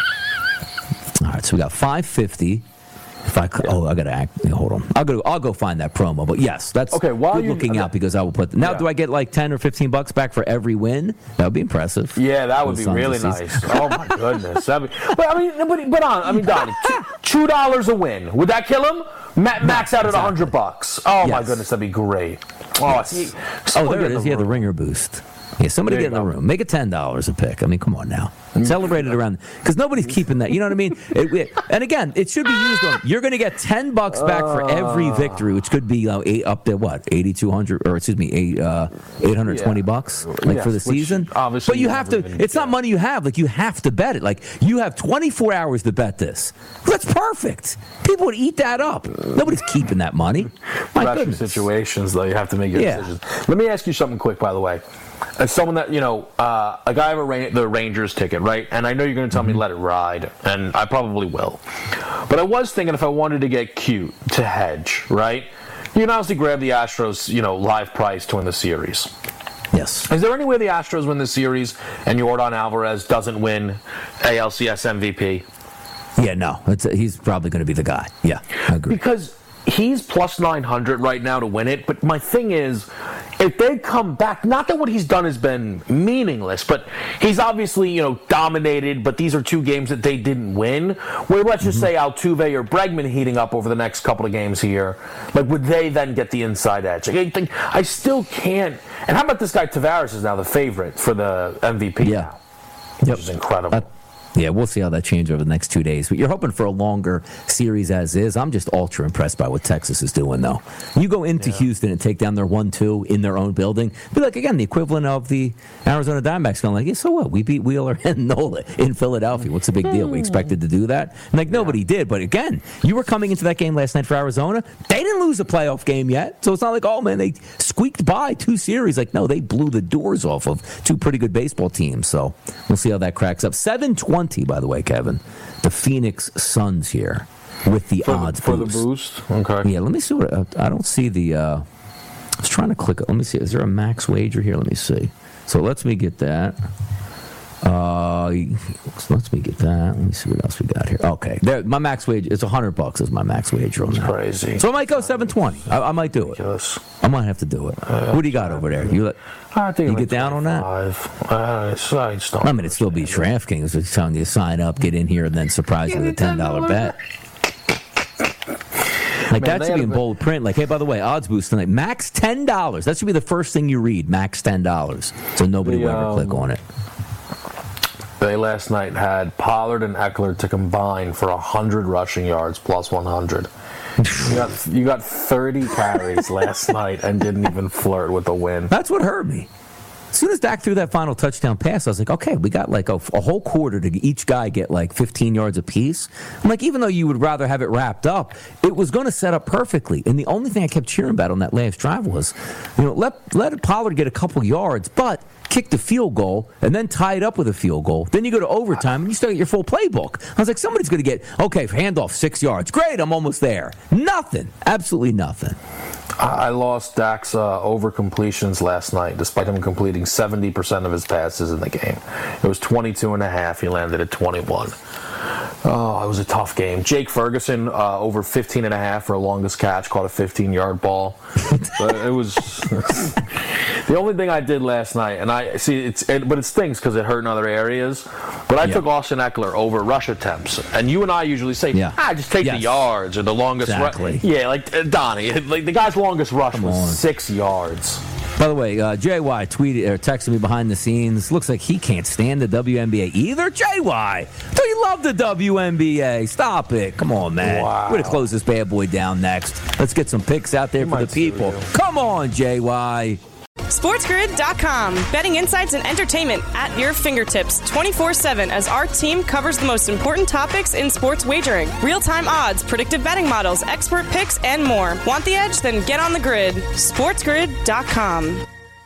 All right. So we got five fifty. If I could, yeah. oh, I gotta act. Hold on. I'll go. I'll go find that promo. But yes, that's okay. While good you, looking okay. out because I will put. Now, yeah. do I get like ten or fifteen bucks back for every win? That would be impressive. Yeah, that would be really nice. Oh my goodness. That'd be, but I mean, but, but on. I mean, Donnie, two dollars a win. Would that kill him? Ma- max out at a exactly. hundred bucks. Oh yes. my goodness, that'd be great. Oh, yes. see, oh there it is. The yeah, the ringer boost. Yeah, somebody get in the room. Make it ten dollars a pick. I mean, come on now. Celebrate it around, because nobody's keeping that. You know what I mean? It, it, and again, it should be used on. You're going to get ten bucks back for every victory, which could be uh, eight, up to what eighty two hundred, or excuse me, eight uh, eight hundred twenty yeah. bucks, like yes, for the season. But you have to. It's not money you have. Like you have to bet it. Like you have twenty-four hours to bet this. That's perfect. People would eat that up. Nobody's keeping that money. My Pressure goodness. situations, though, you have to make your yeah. decisions. Let me ask you something quick, by the way. As someone that, you know, uh, a guy have a Ra- the Rangers ticket, right? And I know you're going to tell me let it ride, and I probably will. But I was thinking if I wanted to get cute to hedge, right? You can obviously grab the Astros, you know, live price to win the series. Yes. Is there any way the Astros win the series and Yordan Alvarez doesn't win A L C S M V P? Yeah, no. It's, he's probably going to be the guy. Yeah, I agree. Because he's plus nine hundred right now to win it, but my thing is, if they come back, not that what he's done has been meaningless, but he's obviously, you know, dominated, but these are two games that they didn't win, where let's just mm-hmm. say Altuve or Bregman heating up over the next couple of games here, like, would they then get the inside edge? Like, I think, I still can't, and how about this guy Tavares is now the favorite for the M V P yeah. now, which yep. is incredible. Uh, Yeah, we'll see how that changes over the next two days. But you're hoping for a longer series as is. I'm just ultra impressed by what Texas is doing, though. You go into yeah. Houston and take down their one two in their own building. Be like, again, the equivalent of the Arizona Diamondbacks going like, yeah, so what? We beat Wheeler and Nola in Philadelphia. What's the big deal? We expected to do that? And like, nobody yeah. did. But again, you were coming into that game last night for Arizona. They didn't lose a playoff game yet. So it's not like, oh, man, they squeaked by two series. Like, no, they blew the doors off of two pretty good baseball teams. So we'll see how that cracks up. seven twenty, by the way, Kevin. The Phoenix Suns here with the for odds the, for boost. the boost. Okay. Yeah, let me see what uh, I don't see the. Uh, I was trying to click it. Let me see. Is there a max wager here? Let me see. So it lets me get that. Uh, so lets me get that. Let me see what else we got here. Okay, there. My max wager. It's a hundred bucks. Is my max wager on that? Crazy. So I might go seven twenty. I, I might do it. Ridiculous. I might have to do it. Uh, what do you got over there? You let. I think you like get down on that? Uh, it's, I, I mean, it still be DraftKings. It's telling you to sign up, get in here, and then surprise you with a ten dollar bet. Like, Man, that should be in bold print. Like, hey, by the way, odds boost tonight. Max ten dollars. That should be the first thing you read. Max ten dollars. So nobody the, will ever um, click on it. They last night had Pollard and Eckler to combine for one hundred rushing yards plus one hundred. You got, you got thirty carries last night and didn't even flirt with a win. That's what hurt me. As soon as Dak threw that final touchdown pass, I was like, okay, we got like a, a whole quarter to each guy get like fifteen yards apiece. I'm like, even though you would rather have it wrapped up, it was going to set up perfectly. And the only thing I kept cheering about on that last drive was, you know, let let Pollard get a couple yards, but kick the field goal and then tie it up with a field goal. Then you go to overtime and you still get your full playbook. I was like, somebody's going to get, okay, handoff six yards. Great, I'm almost there. Nothing. Absolutely nothing. I lost Dak's uh, over completions last night, despite him completing seventy percent of his passes in the game. It was twenty-two and a half. He landed at twenty-one. Oh, it was a tough game. Jake Ferguson, uh, over fifteen and a half for a longest catch, caught a fifteen-yard ball. But it was the only thing I did last night, and I see it's, it, but it stings because it hurt in other areas. But I yeah. took Austin Eckler over rush attempts, and you and I usually say, yeah. ah, just take yes. the yards or the longest. Exactly. Ru- yeah, like uh, Donnie, like the guy's longest rush Come was on. six yards. By the way, uh, J Y tweeted or texted me behind the scenes. Looks like he can't stand the W N B A either. J Y, do you love the W N B A? Stop it. Come on, man. Wow. We're going to close this bad boy down next. Let's get some picks out there he for the people. Come on, J Y. SportsGrid dot com. Betting insights and entertainment at your fingertips twenty-four seven as our team covers the most important topics in sports wagering. Real-time odds, predictive betting models, expert picks, and more. Want the edge? Then get on the grid. SportsGrid dot com.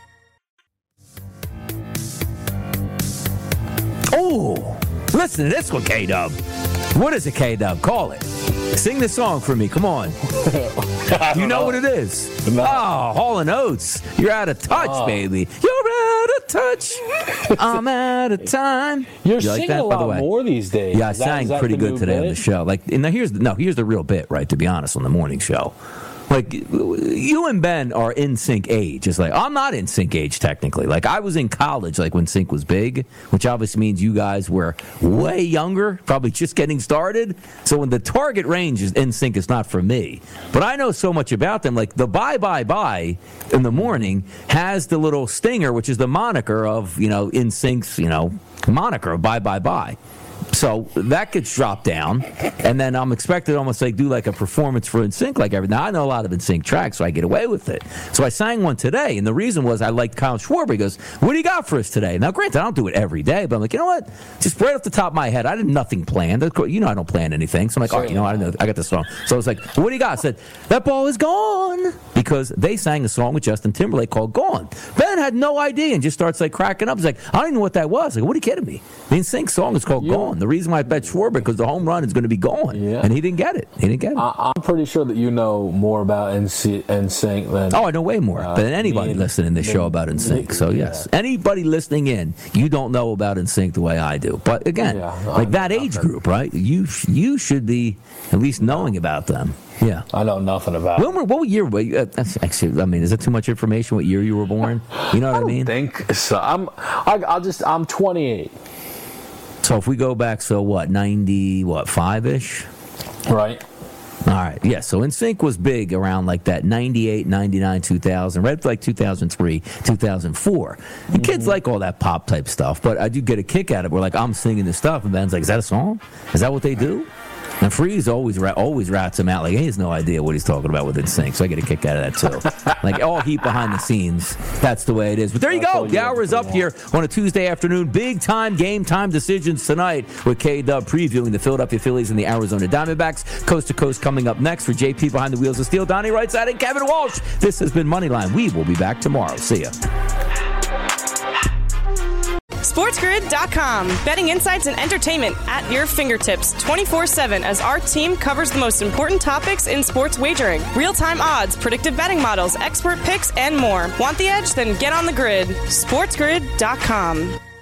Oh, listen to this one, K-Dub. What is it, K-Dub? Call it. Sing the song for me. Come on. You know, know what it is? No. Oh, Hall and Oates. You're out of touch, oh. baby. You're out of touch. I'm out of time. You're you singing like that, a lot more these days. Yeah, I sang that, pretty good today bit? on the show. Like, and now here's the, no, here's the real bit, right? To be honest, on the morning show. Like, you and Ben are in sync age. It's like, I'm not in sync age, technically. Like, I was in college, like, when sync was big, which obviously means you guys were way younger, probably just getting started. So when the target range is in sync, it's not for me. But I know so much about them. Like, the Bye Bye Bye in the morning has the little stinger, which is the moniker of, you know, in sync's, you know, moniker of Bye Bye Bye. So that gets dropped down, and then I'm expected to almost like do like a performance for N Sync like everything. Now, I know a lot of N Sync tracks, so I get away with it. So I sang one today, and the reason was I liked Kyle Schwarber. He goes, what do you got for us today? Now, granted, I don't do it every day, but I'm like, you know what? Just right off the top of my head, I did nothing planned. You know I don't plan anything. So I'm like, all right, you know, I don't know. I got this song. So I was like, well, what do you got? I said, that ball is gone. Because they sang a song with Justin Timberlake called Gone. Ben had no idea and just starts like cracking up. He's like, I don't even know what that was. Like, what are you kidding me? The N Sync song is called yeah. Gone. The reason why I bet Schwarber because the home run is going to be gone. Yeah. And he didn't get it. He didn't get it. I, I'm pretty sure that you know more about N Sync than... Oh, I know way more uh, than anybody me, listening to this show about N Sync. So, yes. Yeah. Anybody listening in, you don't know about N Sync the way I do. But, again, yeah, like I'm, that age group, right? You you should be at least knowing about them. Yeah. I know nothing about when were, what year were you? Uh, actually, I mean, is that too much information, what year you were born? You know what I, I mean? I think so. I'm, I, I'll just, I'm twenty-eight. So if we go back, so what, ninety, what, five-ish? Right. All right, yeah, so N Sync was big around like that ninety-eight, ninety-nine, two thousand, right up to like two thousand three, two thousand four. And mm-hmm. kids like all that pop-type stuff, but I do get a kick out of it where like I'm singing this stuff, and Ben's like, is that a song? Is that what they do? And Freeze always always rats him out like he has no idea what he's talking about with N Sync, so I get a kick out of that too. Like all heat behind the scenes, that's the way it is. But there you go, the hour is up here on a Tuesday afternoon. Big time game time decisions tonight with K-Dub previewing the Philadelphia Phillies and the Arizona Diamondbacks. Coast to coast coming up next for J P behind the wheels of steel, Donnie Rightside and Kevin Walsh. This has been Moneyline. We will be back tomorrow. See ya. SportsGrid dot com. Betting insights and entertainment at your fingertips twenty-four seven as our team covers the most important topics in sports wagering. Real-time odds, predictive betting models, expert picks, and more. Want the edge? Then get on the grid. SportsGrid dot com.